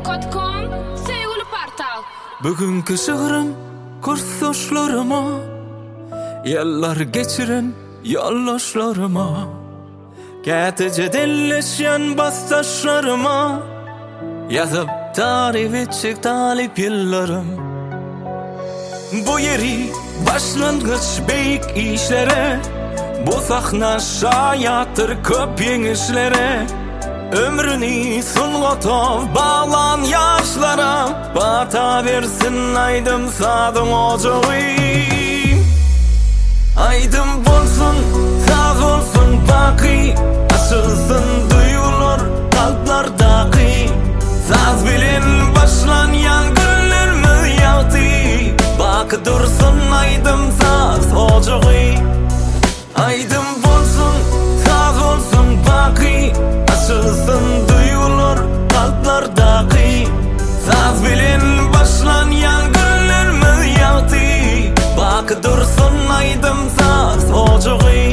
Gmail.com Sevgili Portal. Bugünkü şiirim kursdoşlaryma, yıllar geçiren yoldaşlaryma, kätece delleşen basdaşlaryma, yazıp tarif etjek talip yıllarım. Bu yeri başlangıç beýik işlere, bu sahna şaýatdyr köp ýeňişlere. Ömrüni sungatov bağlan yaşlara, bata versin aydın sadıň ojagy. Aydın bolsun, saz bolsun baki, açılsın duygular kalplardaky. Saz bilen başlanýan günlerimiz ýagty, baki dursun aydın saz ojagy. Aydın bolsun, saz bolsun baki, açılsın duygular kalplardaky. Saz bilen başlanýan günlerimiz ýagty, baki dursun aydın saz ojagy.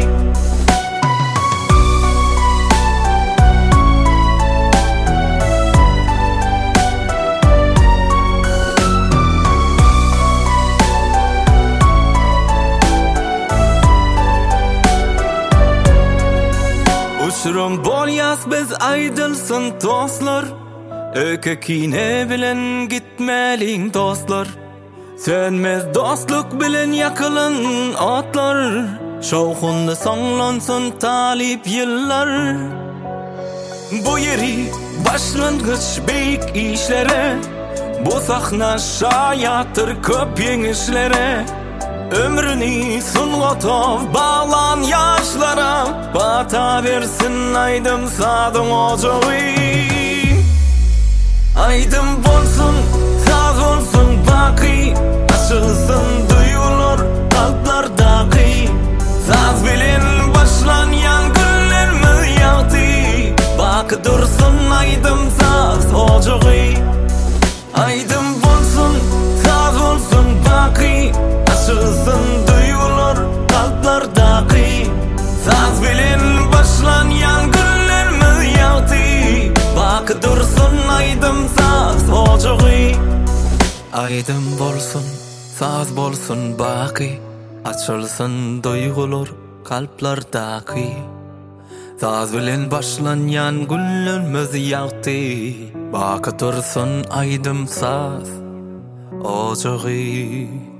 Uçurum bolýas biz aýdylsyn dostlar, ökekine bilen gitmeliň dostlar. Sönmez dostluk bilen yakılın atlar, şowhunda soňlansyn talip yıllar. Bu yeri başlangıç beýik işlere, bu sahna şaýatdyr köp ýeňişlere. Ömrüni sungatov bağlan yaşlara, bata versin aydın sadıň ojagy. Aydın bolsun, saz bolsun baki, açılsın duygular kalplardaky. Saz bilen başlanýan günlerimiz ýagty, baki dursun aydın saz ojagy. Aydın bolsun, saz bolsun baki, açılsın duygular kalplardaky. Saz bilen başlanýan günlerimiz ýagty, baki dursun aydın saz ojagy. Aydın bolsun, saz bolsun baki, açılsın duygular kalplardaky. Saz bilen başlanýan günlerimiz ýagty, baki dursun aydın saz ojagy.